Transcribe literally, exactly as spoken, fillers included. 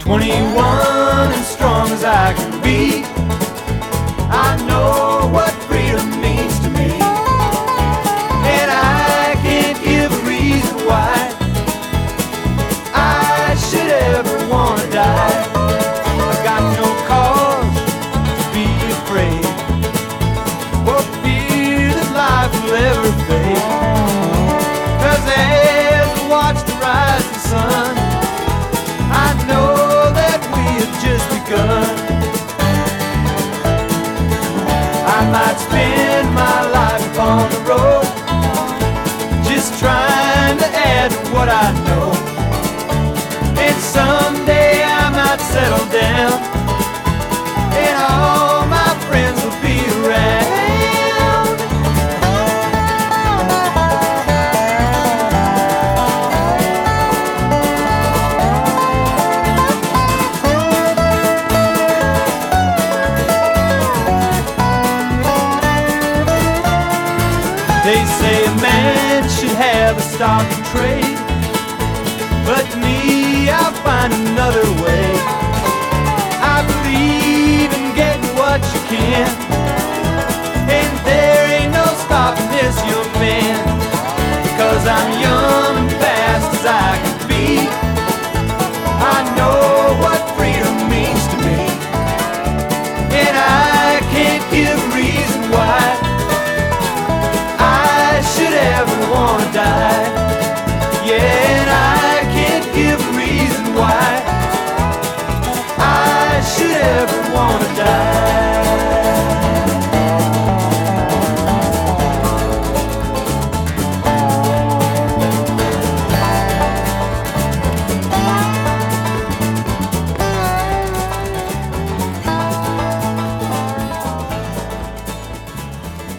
twenty-one and strong as I can be. I know what freedom means to me, and I can't give a reason why I should ever want to die. I got no cause to be afraid or fear that life will ever fade. 'Cause as I watch the rising sun, I know that we have just begun. I might spend my life upon the road, just trying to add to what I know. And someday I might settle down, and all my friends will be around. They say a man should have a stock and trade, but me, I'll find another way. I believe in getting what you can,